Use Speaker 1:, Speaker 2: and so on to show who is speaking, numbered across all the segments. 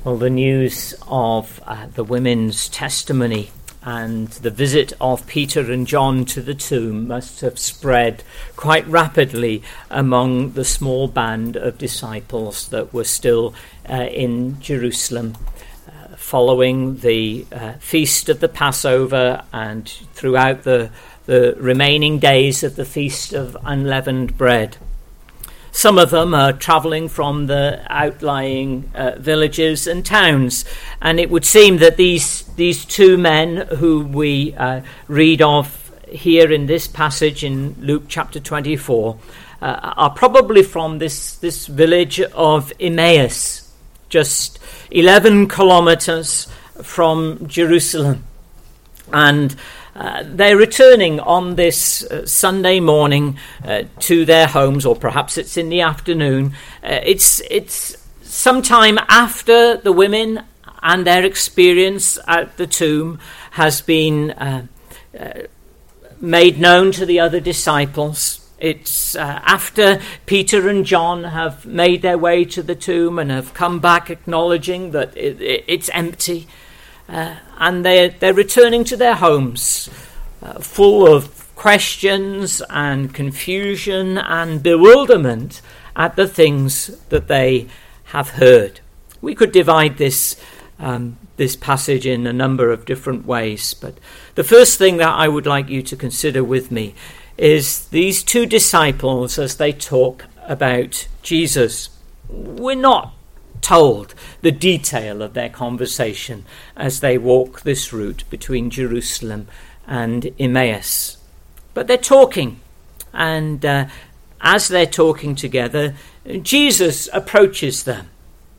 Speaker 1: Well, the news of the women's testimony and the visit of Peter and John to the tomb must have spread quite rapidly among the small band of disciples that were still in Jerusalem, following the feast of the Passover and throughout the remaining days of the Feast of Unleavened Bread. Some of them are travelling from the outlying villages and towns, and it would seem that these two men who we read of here in this passage in Luke chapter 24 are probably from this village of Emmaus, just 11 kilometres from Jerusalem. And they're returning on this Sunday morning to their homes, or perhaps it's in the afternoon. It's sometime after the women and their experience at the tomb has been made known to the other disciples. It's after Peter and John have made their way to the tomb and have come back acknowledging that it's empty. And they're returning to their homes full of questions and confusion and bewilderment at the things that they have heard. We could divide this passage in a number of different ways, but the first thing that I would like you to consider with me is these two disciples as they talk about Jesus. We're not told the detail of their conversation as they walk this route between Jerusalem and Emmaus. But they're talking, and as they're talking together, Jesus approaches them.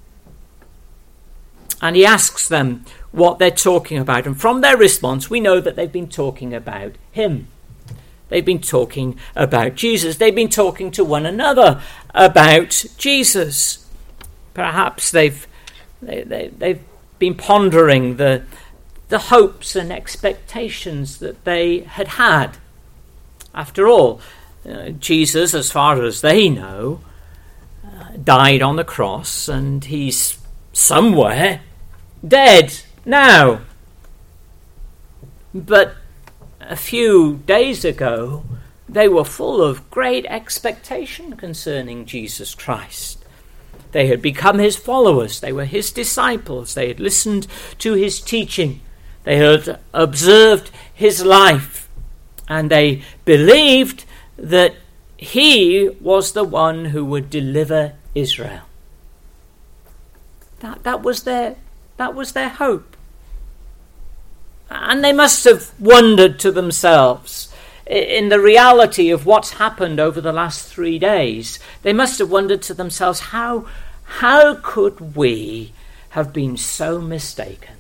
Speaker 1: And he asks them what they're talking about. And from their response, we know that they've been talking about him. They've been talking about Jesus. They've been talking to one another about Jesus. Perhaps they've been pondering the hopes and expectations that they had. After all, Jesus, as far as they know, died on the cross, and he's somewhere dead now. But a few days ago, they were full of great expectation concerning Jesus Christ. They had become his followers. They were his disciples. They had listened to his teaching. They had observed his life. And they believed that he was the one who would deliver Israel. That was their hope. And they must have wondered to themselves, in the reality of what's happened over the last 3 days, they must have wondered to themselves, how could we have been so mistaken?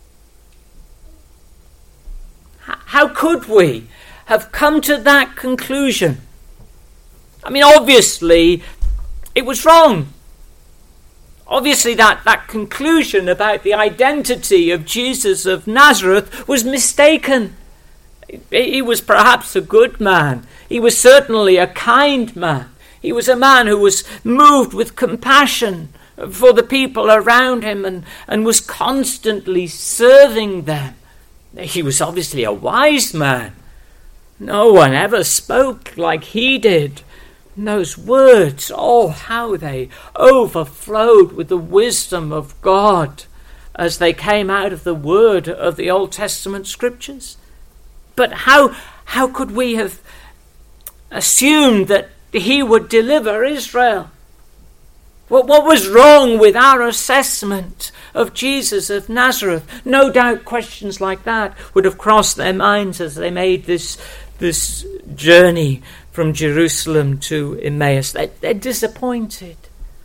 Speaker 1: How could we have come to that conclusion? I mean, obviously, it was wrong. Obviously, that conclusion about the identity of Jesus of Nazareth was mistaken. He was perhaps a good man. He was certainly a kind man. He was a man who was moved with compassion for the people around him and was constantly serving them. He was obviously a wise man. No one ever spoke like he did. And those words, oh, how they overflowed with the wisdom of God as they came out of the word of the Old Testament scriptures. But how could we have assumed that he would deliver Israel? What was wrong with our assessment of Jesus of Nazareth? No doubt questions like that would have crossed their minds as they made this journey from Jerusalem to Emmaus. They're disappointed.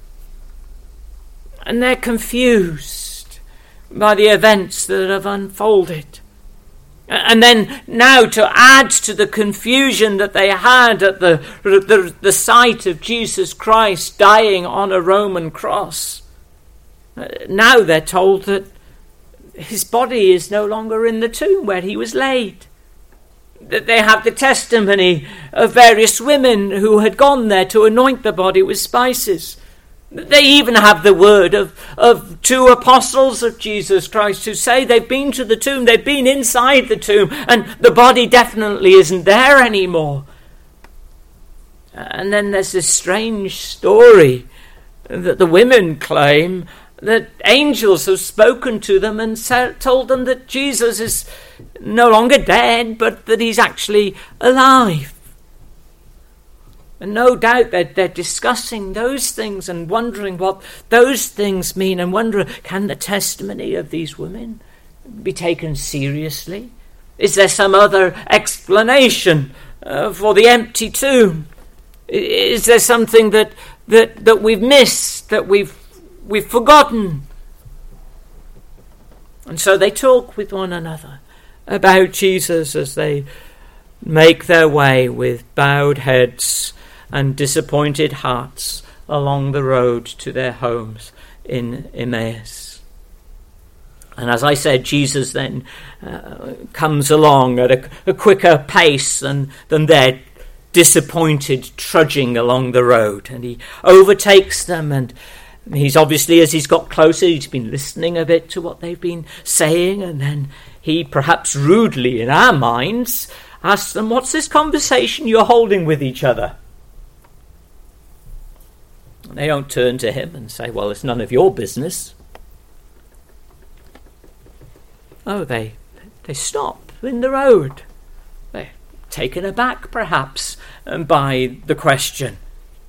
Speaker 1: And they're confused by the events that have unfolded. And then now to add to the confusion that they had at the sight of Jesus Christ dying on a Roman cross, now they're told that his body is no longer in the tomb where he was laid. That they have the testimony of various women who had gone there to anoint the body with spices. They even have the word of two apostles of Jesus Christ who say they've been to the tomb, they've been inside the tomb, and the body definitely isn't there anymore. And then there's this strange story that the women claim that angels have spoken to them and told them that Jesus is no longer dead, but that he's actually alive. And no doubt they're discussing those things and wondering what those things mean, and wondering, can the testimony of these women be taken seriously? Is there some other explanation for the empty tomb? Is there something that we've missed, that we've forgotten? And so they talk with one another about Jesus as they make their way with bowed heads and disappointed hearts along the road to their homes in Emmaus. And as I said, Jesus then comes along at a quicker pace than their disappointed trudging along the road, and he overtakes them, and he's obviously, as he's got closer, he's been listening a bit to what they've been saying, and then he, perhaps rudely in our minds, asks them, what's this conversation you're holding with each other? And they don't turn to him and say, well, it's none of your business. Oh, they stop in the road. They're taken aback, perhaps, by the question.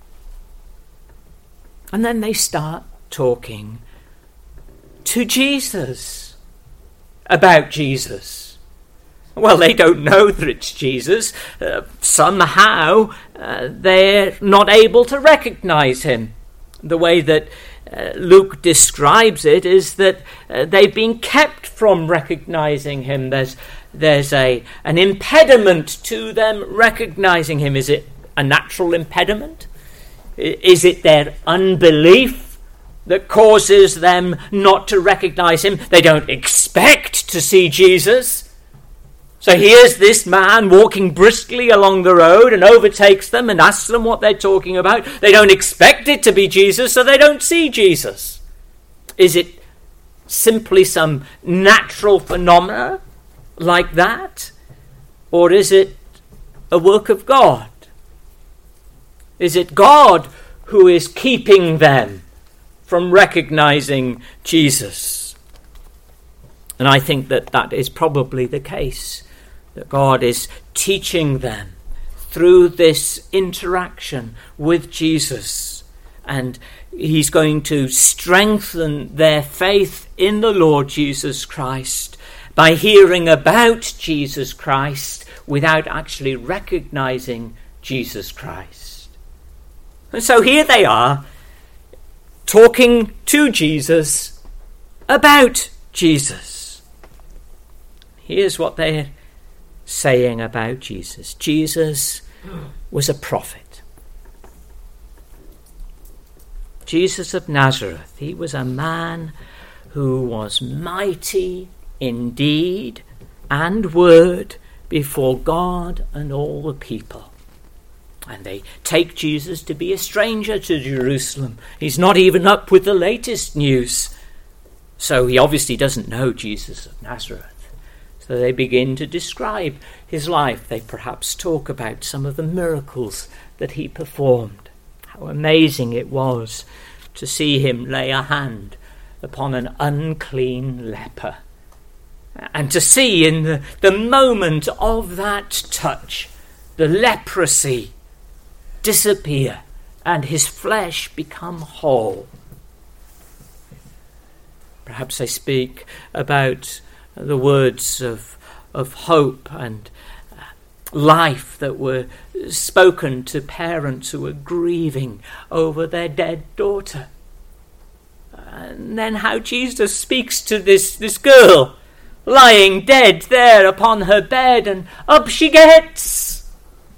Speaker 1: And then they start talking to Jesus about Jesus. Well, they don't know that it's Jesus. Somehow they're not able to recognize him. The way that Luke describes it is that they've been kept from recognizing him. There's an impediment to them recognizing him. Is it a natural impediment? Is it their unbelief that causes them not to recognize him? They don't expect to see Jesus. So here's this man walking briskly along the road and overtakes them and asks them what they're talking about. They don't expect it to be Jesus, so they don't see Jesus. Is it simply some natural phenomena like that? Or is it a work of God? Is it God who is keeping them from recognizing Jesus? And I think that is probably the case, that God is teaching them through this interaction with Jesus, and he's going to strengthen their faith in the Lord Jesus Christ by hearing about Jesus Christ without actually recognizing Jesus Christ. And so here they are, talking to Jesus about Jesus. Here's what they're saying about Jesus. Jesus was a prophet. Jesus of Nazareth, he was a man who was mighty in deed and word before God and all the people. And they take Jesus to be a stranger to Jerusalem. He's not even up with the latest news. So he obviously doesn't know Jesus of Nazareth. So they begin to describe his life. They perhaps talk about some of the miracles that he performed. How amazing it was to see him lay a hand upon an unclean leper. And to see in the moment of that touch, the leprosy disappear and his flesh become whole. Perhaps they speak about the words of hope and life that were spoken to parents who were grieving over their dead daughter. And then how Jesus speaks to this girl lying dead there upon her bed, and up she gets.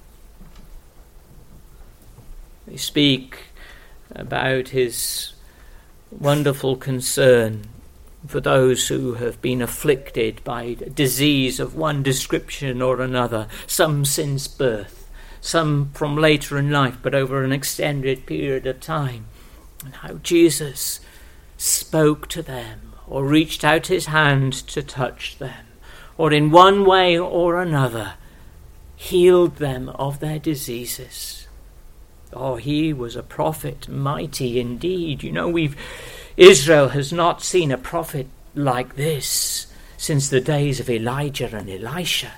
Speaker 1: They speak about his wonderful concern for those who have been afflicted by disease of one description or another, some since birth, some from later in life, but over an extended period of time. and how Jesus spoke to them or reached out his hand to touch them, or in one way or another healed them of their diseases. Oh, he was a prophet, mighty indeed. You know, Israel has not seen a prophet like this since the days of Elijah and Elisha.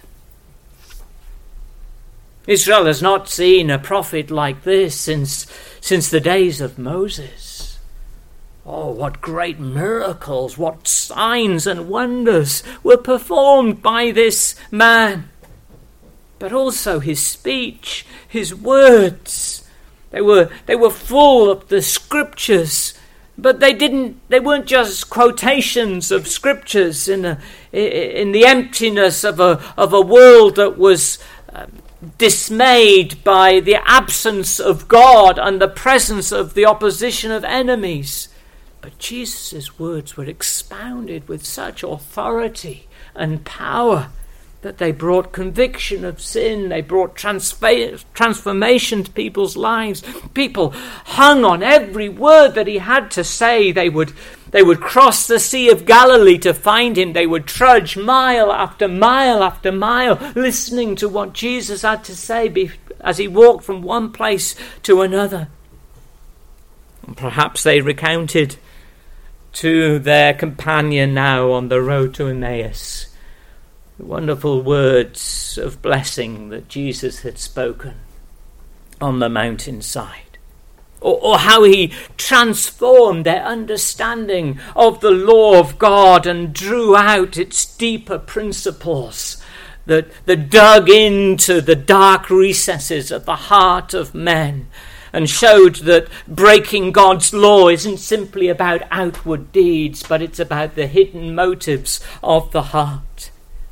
Speaker 1: Israel has not seen a prophet like this since the days of Moses. Oh, what great miracles, what signs and wonders were performed by this man. But also his speech, his words. They were full of the scriptures, but they weren't just quotations of scriptures in the emptiness of a world that was dismayed by the absence of God and the presence of the opposition of enemies. But Jesus' words were expounded with such authority and power that they brought conviction of sin. They brought transformation to people's lives. People hung on every word that he had to say. They would cross the Sea of Galilee to find him. They would trudge mile after mile after mile, listening to what Jesus had to say as he walked from one place to another. And perhaps they recounted to their companion now on the road to Emmaus the wonderful words of blessing that Jesus had spoken on the mountainside, or how he transformed their understanding of the law of God and drew out its deeper principles that dug into the dark recesses of the heart of men and showed that breaking God's law isn't simply about outward deeds, but it's about the hidden motives of the heart.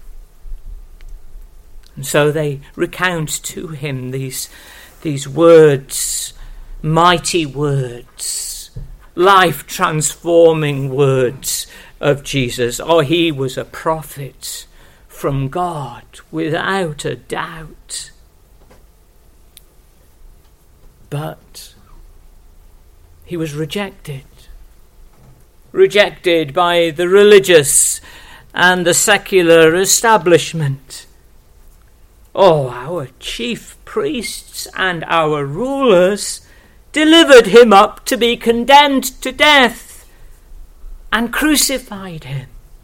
Speaker 1: And so they recount to him these words, mighty words, life-transforming words of Jesus. Oh, he was a prophet from God, without a doubt. But he was rejected by the religious and the secular establishment. Oh, our chief priests and our rulers delivered him up to be condemned to death and crucified him.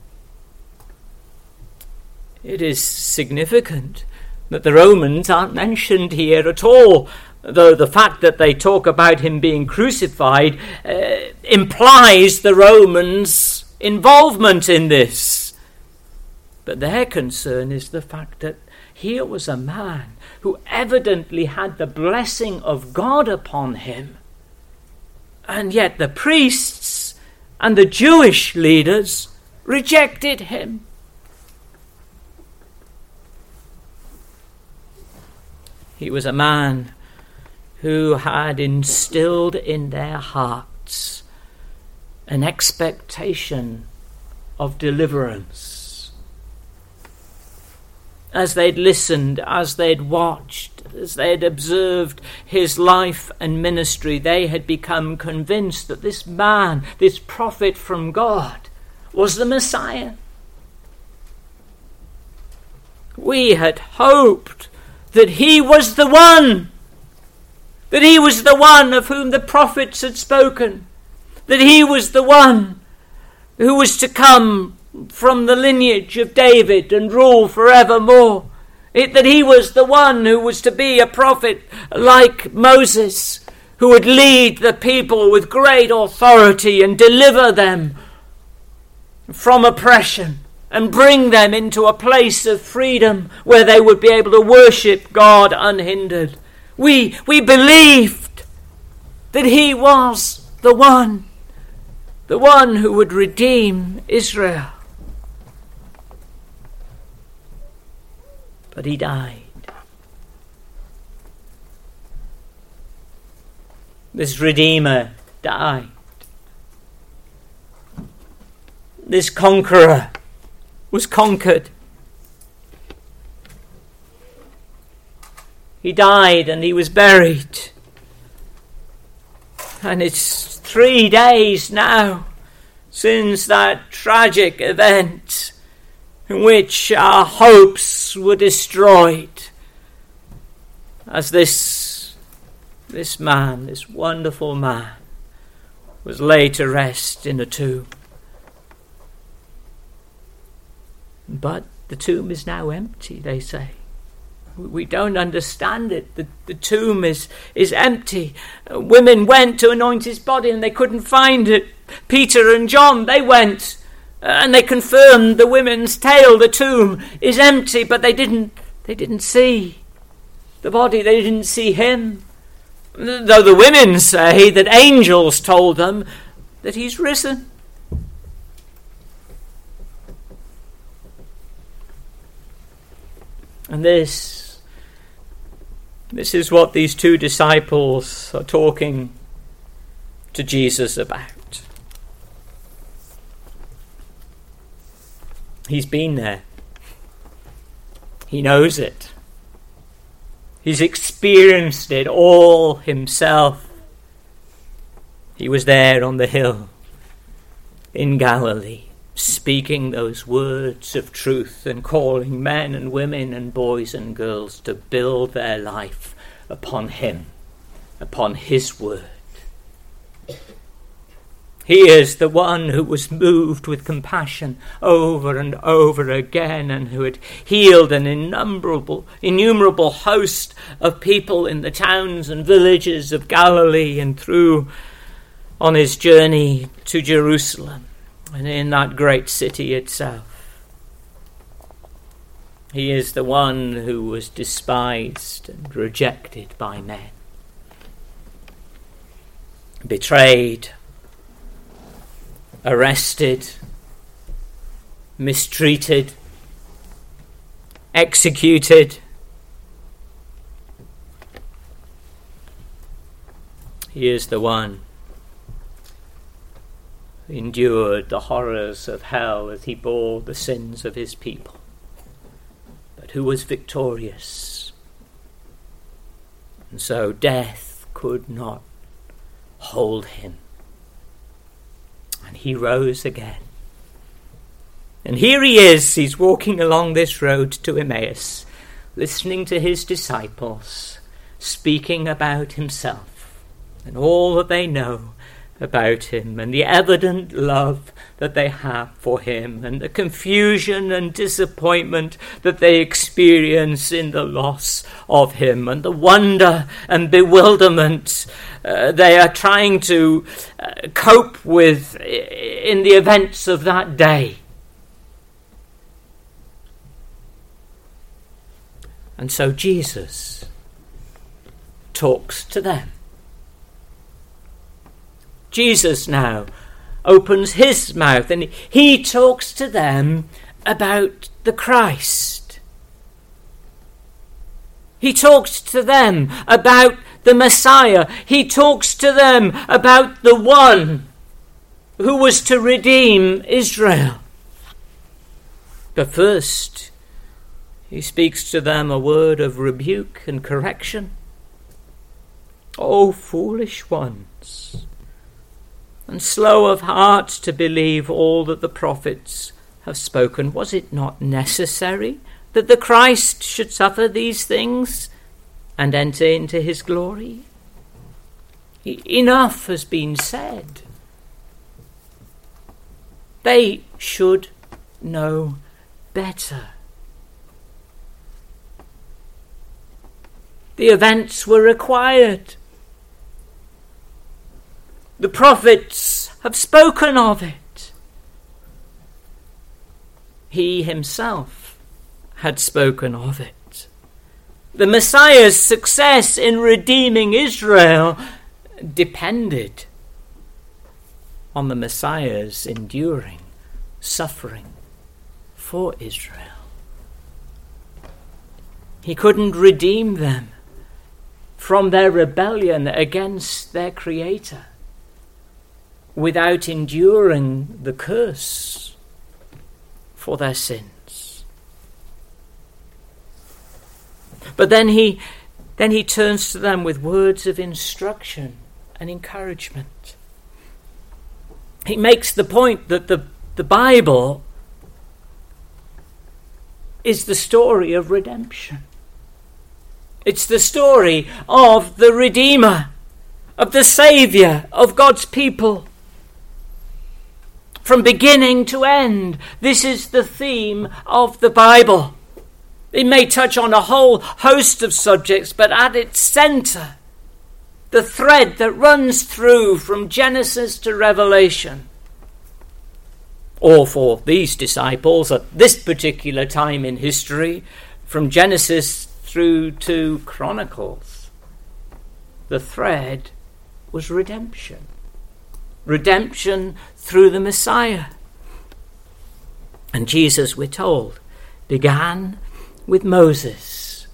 Speaker 1: It is significant that the Romans aren't mentioned here at all, though the fact that they talk about him being crucified implies the Romans' involvement in this. But their concern is the fact that here was a man who evidently had the blessing of God upon him, and yet the priests and the Jewish leaders rejected him. He was a man who had instilled in their hearts an expectation of deliverance. As they'd listened, as they'd watched, as they'd observed his life and ministry, they had become convinced that this man, this prophet from God, was the Messiah. We had hoped that he was the one, that he was the one of whom the prophets had spoken, that he was the one who was to come from the lineage of David and rule forevermore, that he was the one who was to be a prophet like Moses, who would lead the people with great authority and deliver them from oppression and bring them into a place of freedom where they would be able to worship God unhindered. We believed that he was the one who would redeem Israel. But he died. This Redeemer died. This conqueror was conquered. He died and he was buried. And it's 3 days now since that tragic event in which our hopes were destroyed, as this man, this wonderful man, was laid to rest in a tomb. But the tomb is now empty, they say. We don't understand it. The tomb is empty. Women went to anoint his body and they couldn't find it. Peter and John, they went and they confirmed the women's tale. The tomb is empty, but they didn't see the body. They didn't see him. Though the women say that angels told them that he's risen. And this is what these two disciples are talking to Jesus about. He's been there. He knows it. He's experienced it all himself. He was there on the hill in Galilee, speaking those words of truth and calling men and women and boys and girls to build their life upon him, upon his word. He is the one who was moved with compassion over and over again, and who had healed an innumerable host of people in the towns and villages of Galilee and through on his journey to Jerusalem and in that great city itself. He is the one who was despised and rejected by men, betrayed, arrested, mistreated, executed. He is the one who endured the horrors of hell as he bore the sins of his people, but who was victorious. And so death could not hold him. And he rose again. And here he is, he's walking along this road to Emmaus, listening to his disciples, speaking about himself and all that they know about him, and the evident love that they have for him, and the confusion and disappointment that they experience in the loss of him, and the wonder and bewilderment they are trying to cope with in the events of that day. And so Jesus talks to them. Jesus now opens his mouth and he talks to them about the Christ. He talks to them about the Messiah. He talks to them about the one who was to redeem Israel. But first, he speaks to them a word of rebuke and correction. O foolish ones, and slow of heart to believe all that the prophets have spoken. Was it not necessary that the Christ should suffer these things and enter into his glory? Enough has been said. They should know better. The events were required. The prophets have spoken of it. He himself had spoken of it. The Messiah's success in redeeming Israel depended on the Messiah's enduring suffering for Israel. He couldn't redeem them from their rebellion against their Creator without enduring the curse for their sins. But then he turns to them with words of instruction and encouragement. he makes the point that the Bible is the story of redemption. It's the story of the Redeemer, of the Saviour of God's people. From beginning to end, this is the theme of the Bible. It may touch on a whole host of subjects, but at its centre, the thread that runs through from Genesis to Revelation, or for these disciples at this particular time in history, from Genesis through to Chronicles, the thread was redemption. Redemption through the Messiah. And Jesus, we're told, began with Moses.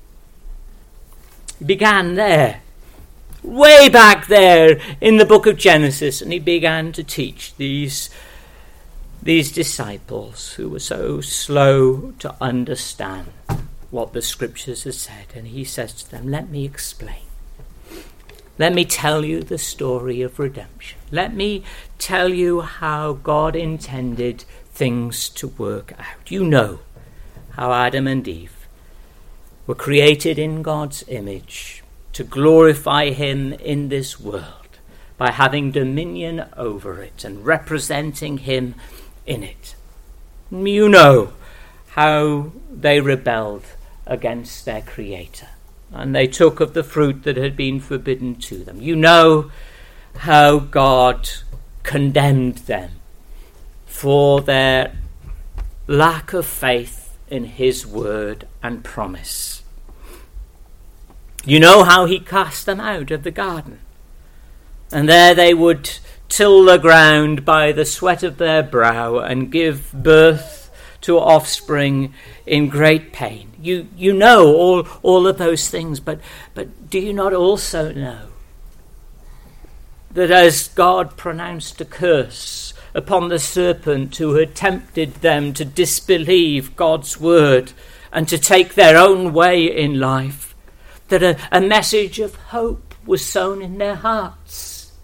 Speaker 1: He began there, way back there in the book of Genesis, and he began to teach these disciples who were so slow to understand what the scriptures have said. And he says to them, let me explain. Let me tell you the story of redemption. Let me tell you how God intended things to work out. You know how Adam and Eve were created in God's image to glorify him in this world by having dominion over it and representing him in it. You know how they rebelled against their Creator, and they took of the fruit that had been forbidden to them. You know how God condemned them for their lack of faith in his word and promise. You know how he cast them out of the garden, and there they would till the ground by the sweat of their brow and give birth to offspring in great pain. You know all of those things, but do you not also know that as God pronounced a curse upon the serpent who had tempted them to disbelieve God's word and to take their own way in life, that a message of hope was sown in their hearts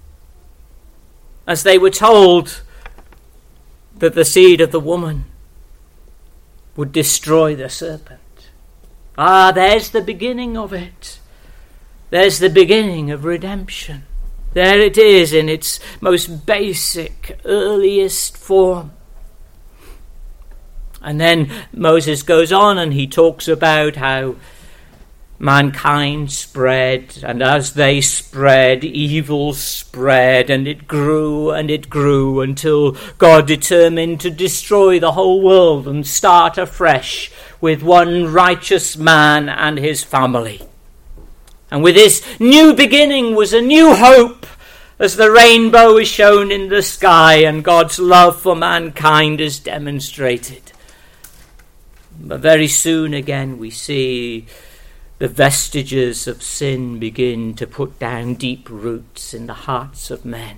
Speaker 1: as they were told that the seed of the woman would destroy the serpent. There's the beginning of it. There's the beginning of redemption. There it is in its most basic, earliest form. And then Moses goes on and he talks about how mankind spread, and as they spread, evil spread, and it grew until God determined to destroy the whole world and start afresh with one righteous man and his family. And with this new beginning was a new hope, as the rainbow is shown in the sky and God's love for mankind is demonstrated. But very soon again we see the vestiges of sin begin to put down deep roots in the hearts of men.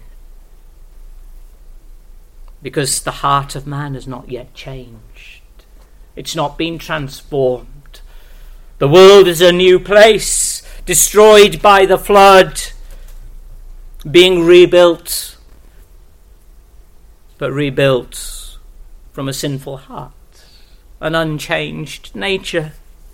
Speaker 1: Because the heart of man has not yet changed. It's not been transformed. The world is a new place, destroyed by the flood, being rebuilt, but rebuilt from a sinful heart, an unchanged nature.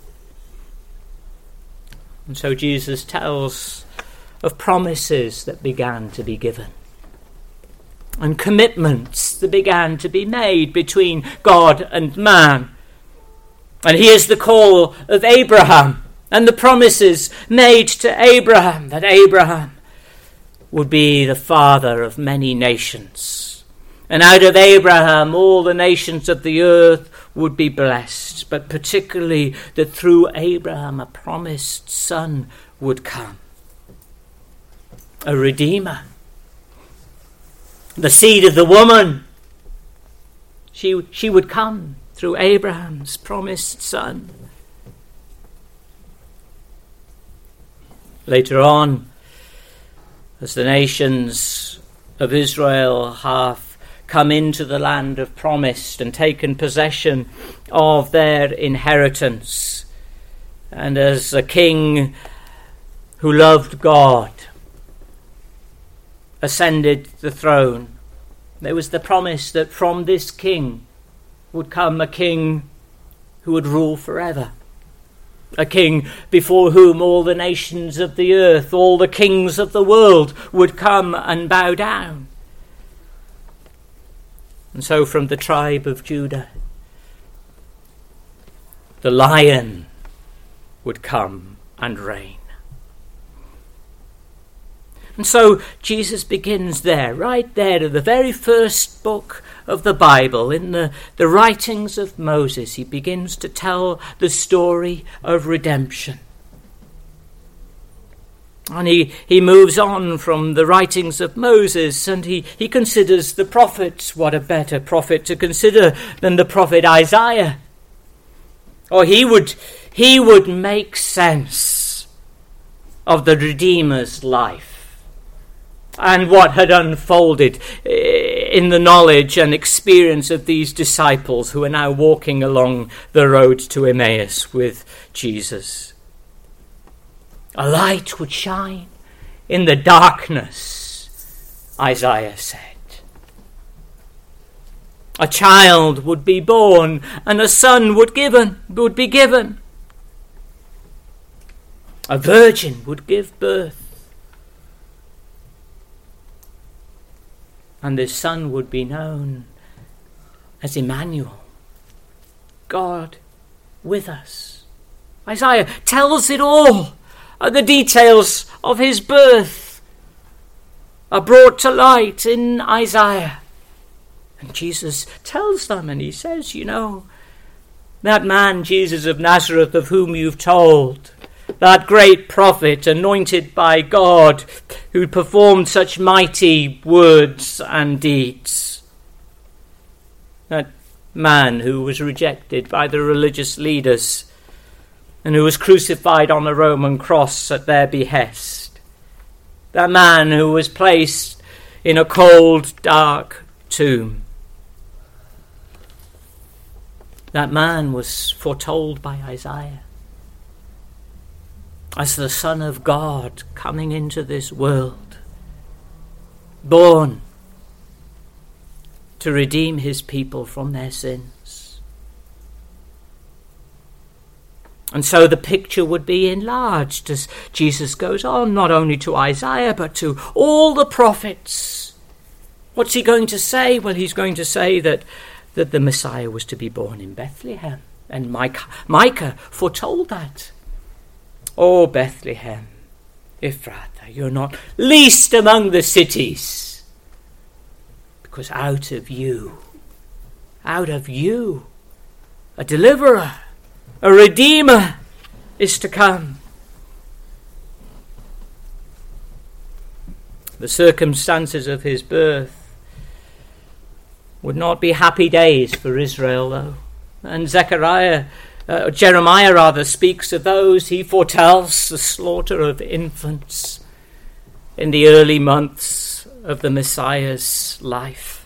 Speaker 1: And so Jesus tells of promises that began to be given and commitments that began to be made between God and man. And here's the call of Abraham and the promises made to Abraham, that Abraham would be the father of many nations. And out of Abraham all the nations of the earth would be blessed, but particularly that through Abraham a promised son would come, a redeemer, the seed of the woman. She would come through Abraham's promised son. Later on, as the nations of Israel have come into the land of promise and taken possession of their inheritance, and as a king who loved God ascended the throne There was the promise that from this king would come a king who would rule forever. A king before whom all the nations of the earth, all the kings of the world would come and bow down. And so from the tribe of Judah, the Lion would come and reign. And so Jesus begins there, right there, at the very first book of the Bible, in the writings of Moses. He begins to tell the story of redemption. And he moves on from the writings of Moses, and he considers the prophets. What a better prophet to consider than the prophet Isaiah. Or he would make sense of the Redeemer's life and what had unfolded in the knowledge and experience of these disciples who are now walking along the road to Emmaus with Jesus. A light would shine in the darkness, Isaiah said. A child would be born, and a son would be given. A virgin would give birth. And this son would be known as Emmanuel, God with us. Isaiah tells it all. The details of his birth are brought to light in Isaiah. And Jesus tells them, and he says, that man, Jesus of Nazareth, of whom you've told, that great prophet anointed by God, who performed such mighty words and deeds, that man who was rejected by the religious leaders and who was crucified on the Roman cross at their behest, that man who was placed in a cold, dark tomb, that man was foretold by Isaiah as the Son of God coming into this world, born to redeem his people from their sins. And so the picture would be enlarged as Jesus goes on, not only to Isaiah, but to all the prophets. What's he going to say? Well, he's going to say that the Messiah was to be born in Bethlehem. And Micah foretold that. Oh, Bethlehem, Ephrathah, you're not least among the cities, because out of you, a deliverer, a redeemer is to come. The circumstances of his birth would not be happy days for Israel, though. And Jeremiah speaks of those. He foretells the slaughter of infants in the early months of the Messiah's life.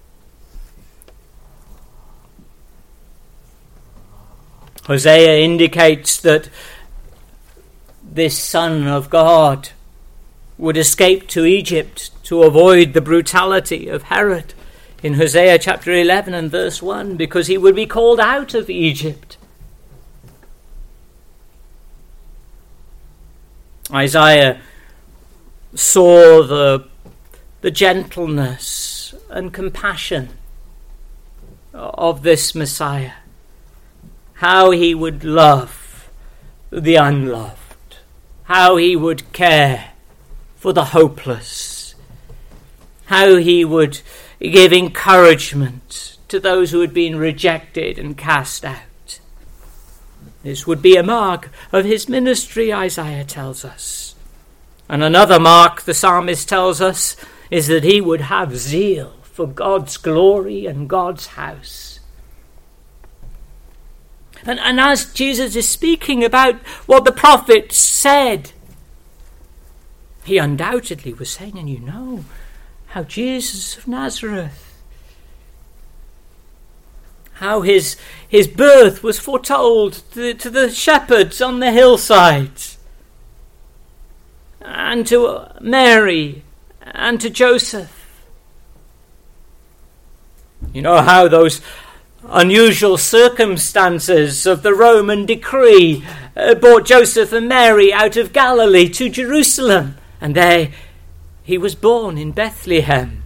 Speaker 1: Hosea indicates that this Son of God would escape to Egypt to avoid the brutality of Herod in Hosea chapter 11 and verse 1, because he would be called out of Egypt. Isaiah saw the gentleness and compassion of this Messiah, how he would love the unloved, how he would care for the hopeless, how he would give encouragement to those who had been rejected and cast out. This would be a mark of his ministry, Isaiah tells us. And another mark, the psalmist tells us, is that he would have zeal for God's glory and God's house. And as Jesus is speaking about what the prophets said, he undoubtedly was saying, and you know how Jesus of Nazareth, how his birth was foretold to the shepherds on the hillsides, and to Mary, and to Joseph. You know how those unusual circumstances of the Roman decree brought Joseph and Mary out of Galilee to Jerusalem, and there he was born in Bethlehem.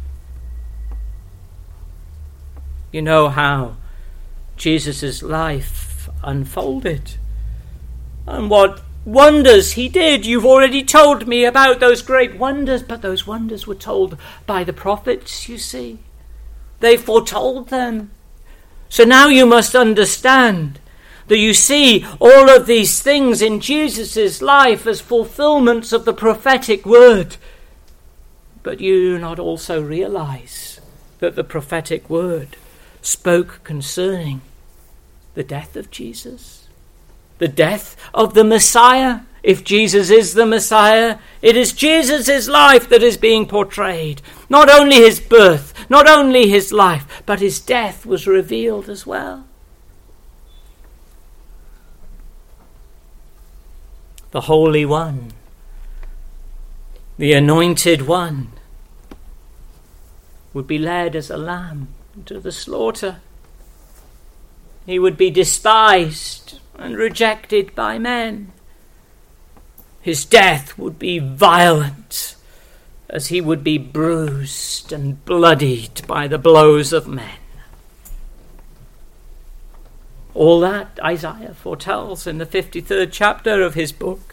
Speaker 1: You know how Jesus' life unfolded and what wonders he did. You've already told me about those great wonders, but those wonders were told by the prophets, you see. They foretold them. So now you must understand that you see all of these things in Jesus' life as fulfillments of the prophetic word. But you do not also realize that the prophetic word spoke concerning the death of Jesus, the death of the Messiah. If Jesus is the Messiah, it is Jesus' life that is being portrayed. Not only his birth, not only his life, but his death was revealed as well. The Holy One, the Anointed One, would be led as a lamb to the slaughter. He would be despised and rejected by men. His death would be violent, as he would be bruised and bloodied by the blows of men. All that Isaiah foretells in the 53rd chapter of his book.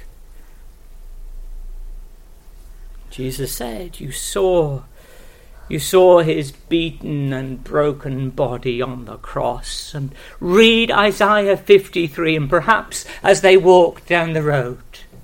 Speaker 1: Jesus said, you saw his beaten and broken body on the cross. And read Isaiah 53, and perhaps as they walked down the road,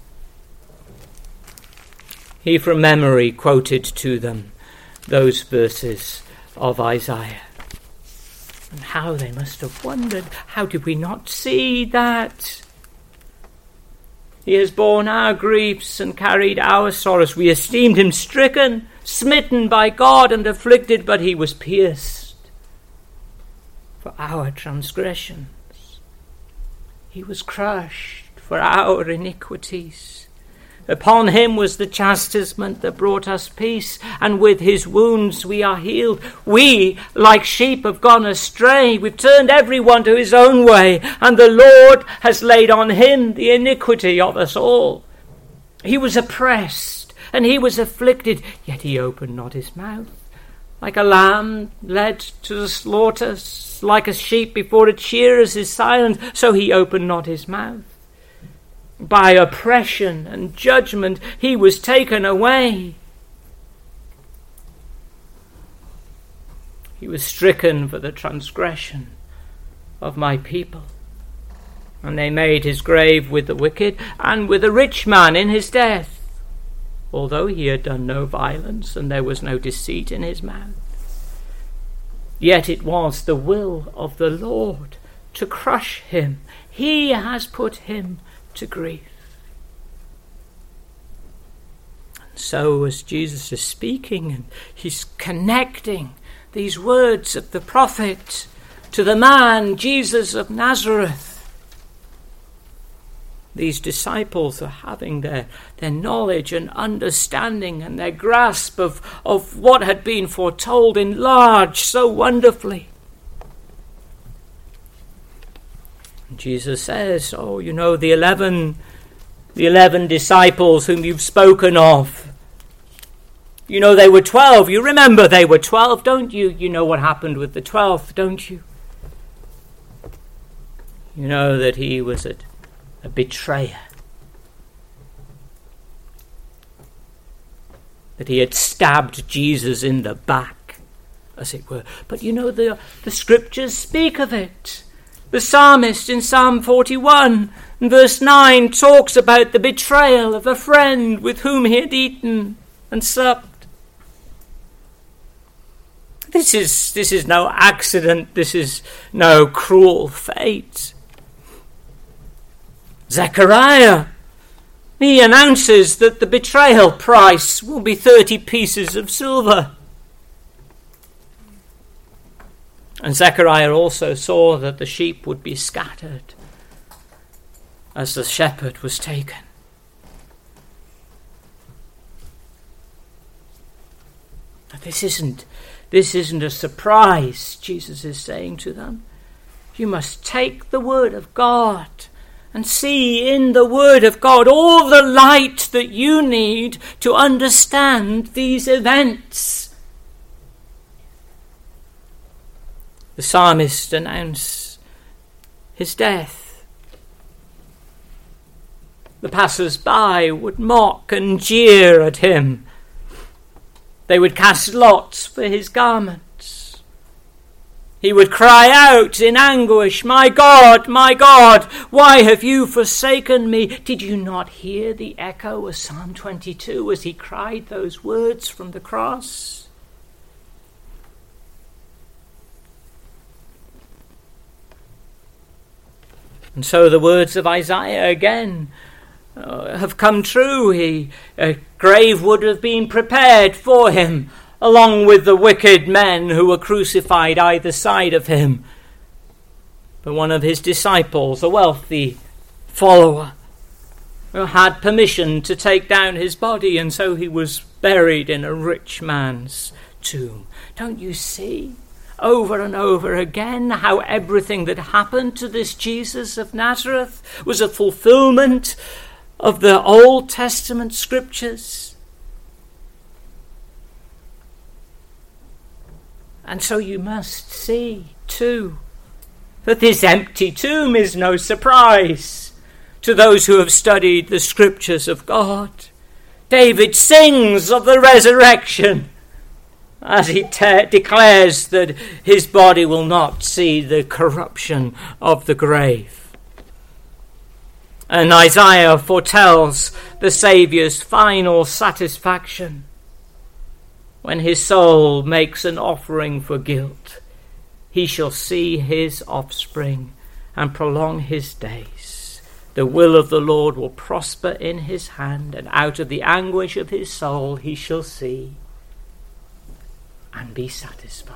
Speaker 1: he from memory quoted to them those verses of Isaiah. And how they must have wondered, how did we not see that? He has borne our griefs and carried our sorrows. We esteemed him stricken, smitten by God and afflicted, but he was pierced for our transgressions. He was crushed for our iniquities. Upon him was the chastisement that brought us peace, and with his wounds we are healed. We, like sheep, have gone astray. We've turned everyone to his own way, and the Lord has laid on him the iniquity of us all. He was oppressed, and he was afflicted, yet he opened not his mouth. Like a lamb led to the slaughter, like a sheep before its shearers is silent, so he opened not his mouth. By oppression and judgment he was taken away. He was stricken for the transgression of my people. And they made his grave with the wicked and with a rich man in his death, although he had done no violence and there was no deceit in his mouth. Yet it was the will of the Lord to crush him. He has put him to grief. And so as Jesus is speaking, and he's connecting these words of the prophet to the man Jesus of Nazareth, these disciples are having their knowledge and understanding and their grasp of what had been foretold enlarged so wonderfully. Jesus says, the 11 disciples whom you've spoken of. They were 12. You remember they were 12, don't you? You know what happened with the 12th, don't you? You know that he was a betrayer. That he had stabbed Jesus in the back, as it were. But the scriptures speak of it. The psalmist in Psalm 41, verse 9, talks about the betrayal of a friend with whom he had eaten and supped. This is no accident. This is no cruel fate. Zechariah, he announces that the betrayal price will be 30 pieces of silver. And Zechariah also saw that the sheep would be scattered as the shepherd was taken. This This isn't a surprise, Jesus is saying to them. You must take the word of God and see in the word of God all the light that you need to understand these events. The psalmist announced his death. The passers-by would mock and jeer at him. They would cast lots for his garments. He would cry out in anguish, my God, why have you forsaken me?" Did you not hear the echo of Psalm 22 as he cried those words from the cross? And so the words of Isaiah again have come true. A grave would have been prepared for him, along with the wicked men who were crucified either side of him. But one of his disciples, a wealthy follower, had permission to take down his body, and so he was buried in a rich man's tomb. Don't you see over and over again how everything that happened to this Jesus of Nazareth was a fulfillment of the Old Testament scriptures? And so you must see, too, that this empty tomb is no surprise to those who have studied the scriptures of God. David sings of the resurrection as he declares that his body will not see the corruption of the grave. And Isaiah foretells the Saviour's final satisfaction when his soul makes an offering for guilt. He shall see his offspring and prolong his days. The will of the Lord will prosper in his hand, and out of the anguish of his soul he shall see and be satisfied.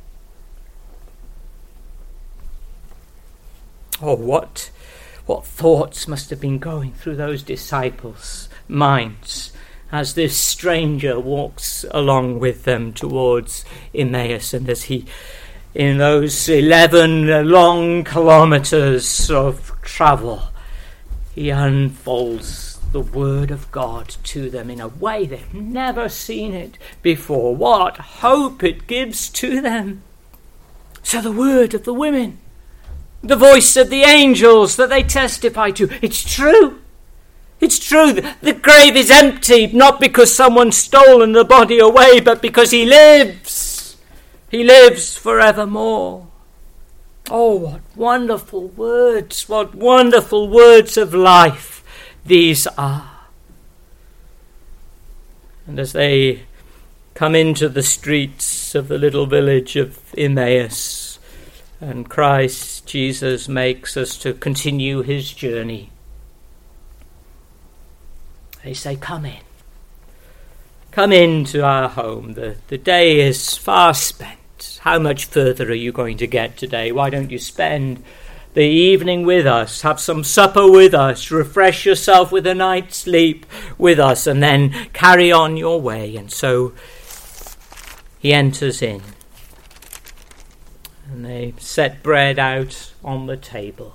Speaker 1: Oh, what thoughts must have been going through those disciples' minds as this stranger walks along with them towards Emmaus, and as he, in those 11 long kilometers of travel, he unfolds the word of God to them in a way they've never seen it before. What hope it gives to them. So the word of the women, the voice of the angels that they testify to, it's true. It's true. The grave is empty, not because someone's stolen the body away, but because he lives. He lives forevermore. Oh, what wonderful words of life these are. And as they come into the streets of the little village of Emmaus, and Christ Jesus makes us to continue his journey, they say, come in. Come into our home. The day is far spent. How much further are you going to get today? Why don't you spend the evening with us, have some supper with us, refresh yourself with a night's sleep with us, and then carry on your way? And so he enters in, and they set bread out on the table.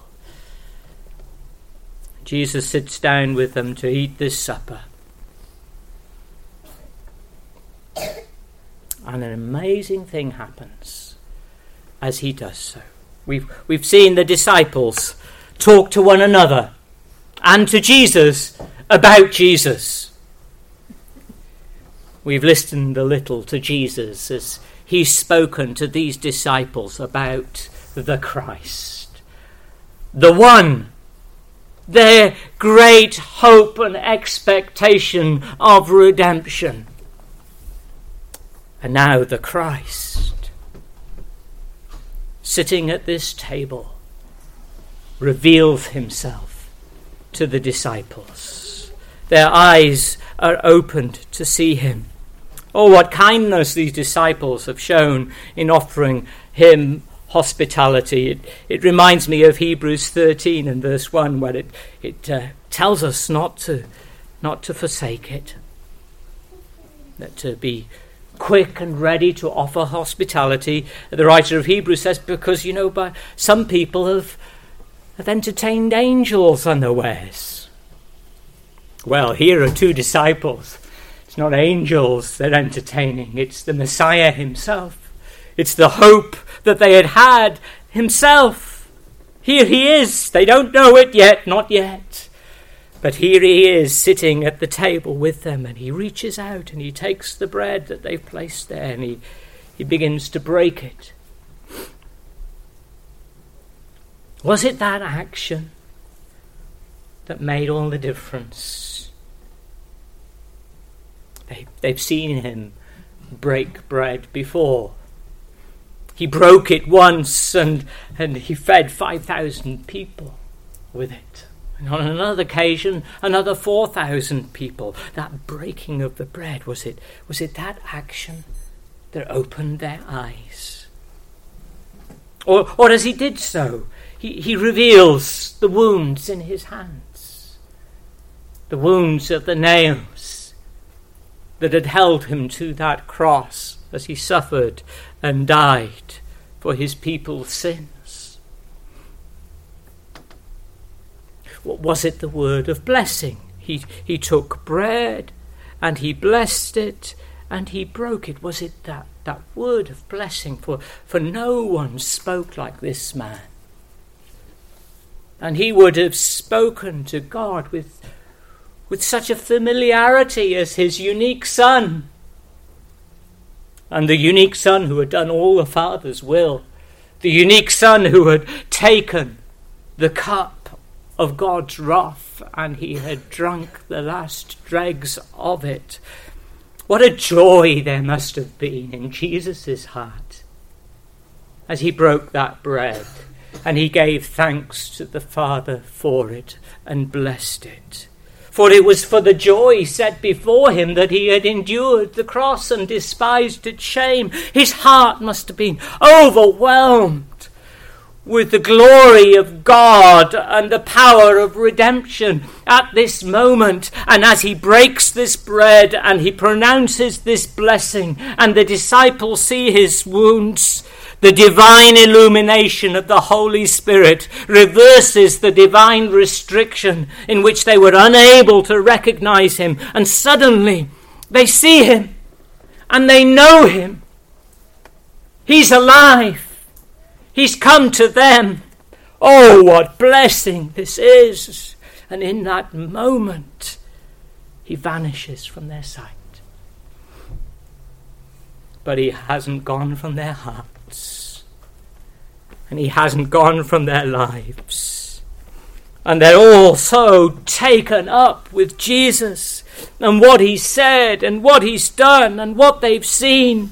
Speaker 1: Jesus sits down with them to eat this supper. And an amazing thing happens as he does so. We've seen the disciples talk to one another and to Jesus about Jesus. We've listened a little to Jesus as he's spoken to these disciples about the Christ, the one, their great hope and expectation of redemption. And now the Christ, sitting at this table, reveals himself to the disciples. Their eyes are opened to see him. Oh, what kindness these disciples have shown in offering him hospitality. It reminds me of Hebrews 13 and verse 1, where it tells us not to forsake it, that to be quick and ready to offer hospitality. The writer of Hebrews says, because, but some people have entertained angels unawares. Well, here are two disciples. It's not angels they're entertaining, it's the Messiah himself. It's the hope that they had himself. Here he is. They don't know it yet, not yet. But here he is sitting at the table with them, and he reaches out and he takes the bread that they've placed there and he begins to break it. Was it that action that made all the difference? They've seen him break bread before. He broke it once and he fed 5,000 people with it. And on another occasion, another 4,000 people. That breaking of the bread, was it that action that opened their eyes? Or as he did so, he reveals the wounds in his hands, the wounds of the nails that had held him to that cross as he suffered and died for his people's sins. Was it the word of blessing? He took bread and he blessed it and he broke it. Was it that word of blessing? For no one spoke like this man. And he would have spoken to God with such a familiarity as his unique son. And the unique son who had done all the Father's will. The unique son who had taken the cup of God's wrath and he had drunk the last dregs of it. What a joy there must have been in Jesus' heart as he broke that bread and he gave thanks to the Father for it and blessed it. For it was for the joy set before him that he had endured the cross and despised its shame. His heart must have been overwhelmed with the glory of God and the power of redemption at this moment. And as he breaks this bread and he pronounces this blessing and the disciples see his wounds, the divine illumination of the Holy Spirit reverses the divine restriction in which they were unable to recognize him. And suddenly they see him and they know him. He's alive. He's come to them. Oh, what blessing this is. And in that moment, he vanishes from their sight. But he hasn't gone from their hearts. And he hasn't gone from their lives. And they're all so taken up with Jesus and what he said and what he's done and what they've seen,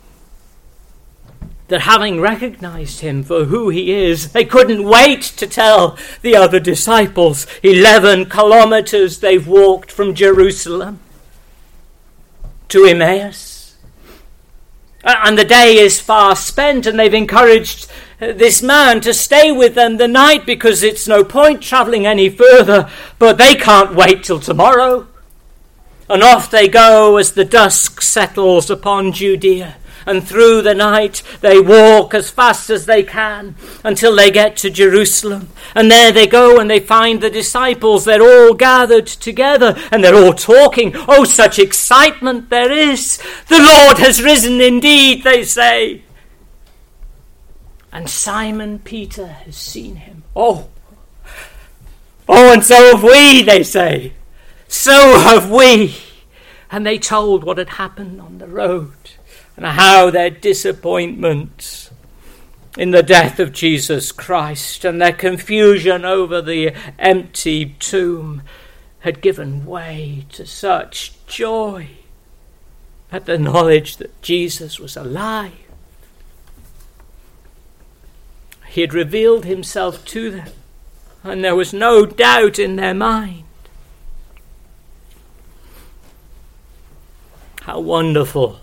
Speaker 1: that having recognized him for who he is, they couldn't wait to tell the other disciples. 11 kilometers they've walked from Jerusalem to Emmaus. And the day is fast spent, and they've encouraged this man to stay with them the night because it's no point travelling any further, but they can't wait till tomorrow. And off they go as the dusk settles upon Judea. And through the night they walk as fast as they can until they get to Jerusalem. And there they go and they find the disciples. They're all gathered together and they're all talking. Oh, such excitement there is. The Lord has risen indeed, they say. And Simon Peter has seen him. Oh, and so have we, they say. So have we. And they told what had happened on the road, and how their disappointment in the death of Jesus Christ and their confusion over the empty tomb had given way to such joy at the knowledge that Jesus was alive. He had revealed himself to them, and there was no doubt in their mind. How wonderful.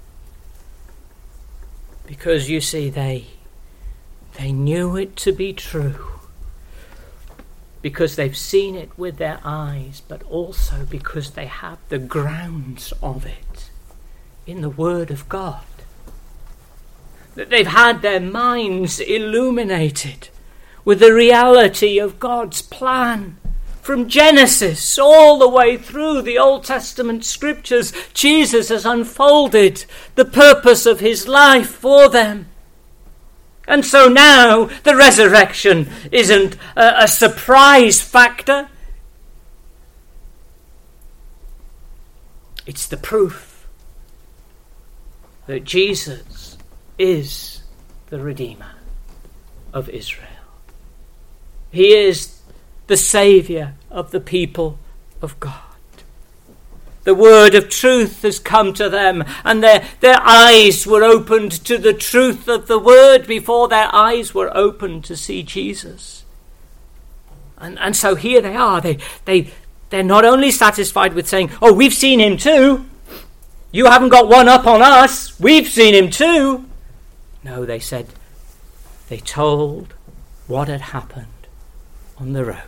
Speaker 1: Because you see, they knew it to be true. Because they've seen it with their eyes, but also because they have the grounds of it in the Word of God. That they've had their minds illuminated with the reality of God's plan. From Genesis all the way through the Old Testament scriptures, Jesus has unfolded the purpose of his life for them. And so now the resurrection isn't a surprise factor. It's the proof that Jesus is the Redeemer of Israel. He is the Saviour of the people of God. The word of truth has come to them, and their eyes were opened to the truth of the word before their eyes were opened to see Jesus. And so here they are. They're not only satisfied with saying, oh, we've seen him too. You haven't got one up on us. We've seen him too. No, they told what had happened on the road.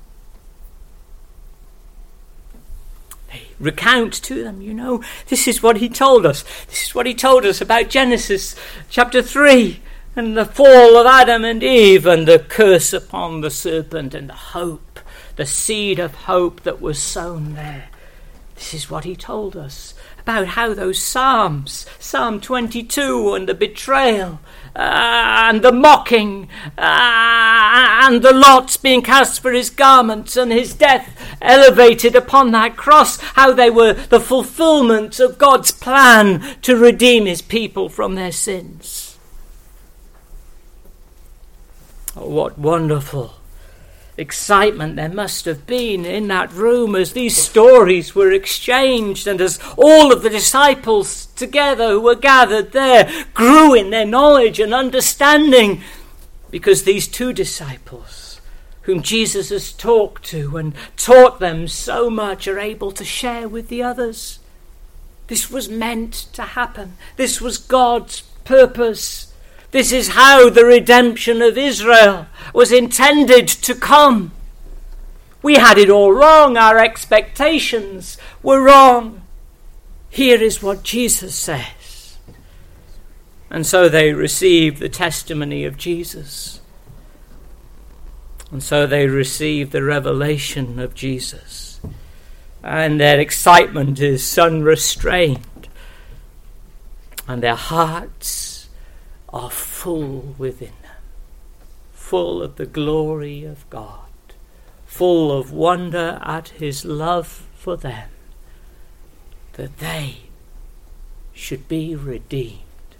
Speaker 1: Recount to them, this is what he told us. This is what he told us about Genesis chapter 3 and the fall of Adam and Eve and the curse upon the serpent and the hope, the seed of hope that was sown there. This is what he told us about how those Psalms, Psalm 22 and the betrayal and the mocking and the lots being cast for his garments and his death elevated upon that cross, how they were the fulfillment of God's plan to redeem his people from their sins. Oh, what wonderful excitement there must have been in that room as these stories were exchanged and as all of the disciples together who were gathered there grew in their knowledge and understanding, because these two disciples whom Jesus has talked to and taught them so much are able to share with the others. This was meant to happen. This was God's purpose. This is how the redemption of Israel was intended to come. We had it all wrong. Our expectations were wrong. Here is what Jesus says. And so they received the testimony of Jesus. And so they received the revelation of Jesus. And their excitement is unrestrained. And their hearts are full within them, full of the glory of God, full of wonder at his love for them, that they should be redeemed.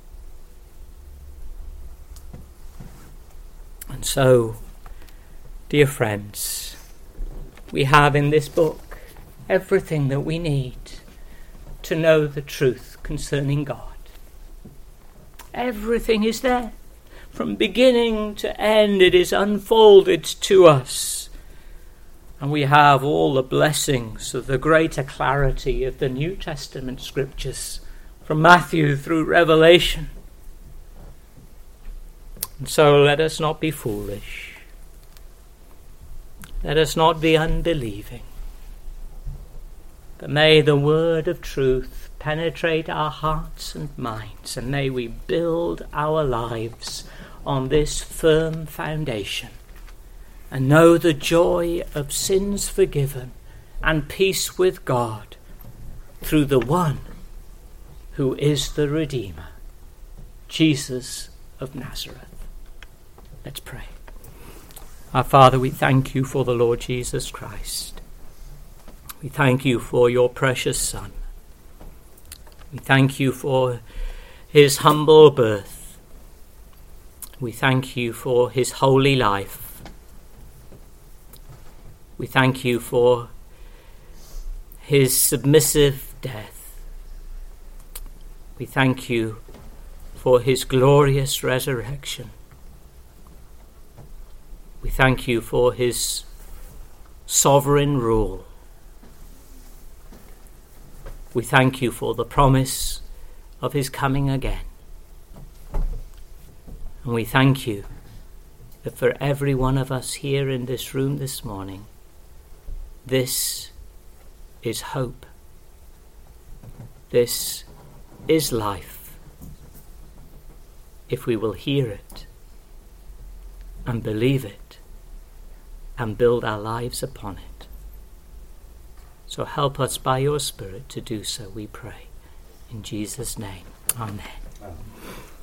Speaker 1: And so, dear friends, we have in this book everything that we need to know the truth concerning God. Everything is there. From beginning to end, it is unfolded to us. And we have all the blessings of the greater clarity of the New Testament scriptures, from Matthew through Revelation. And so let us not be foolish. Let us not be unbelieving. But may the word of truth penetrate our hearts and minds, and may we build our lives on this firm foundation and know the joy of sins forgiven and peace with God through the one who is the Redeemer, Jesus of Nazareth. Let's pray. Our Father, we thank you for the Lord Jesus Christ. We thank you for your precious Son. We thank you for his humble birth. We thank you for his holy life. We thank you for his submissive death. We thank you for his glorious resurrection. We thank you for his sovereign rule. We thank you for the promise of his coming again. And we thank you that for every one of us here in this room this morning, this is hope. This is life if we will hear it and believe it and build our lives upon it. So help us by your Spirit to do so, we pray. In Jesus' name, amen.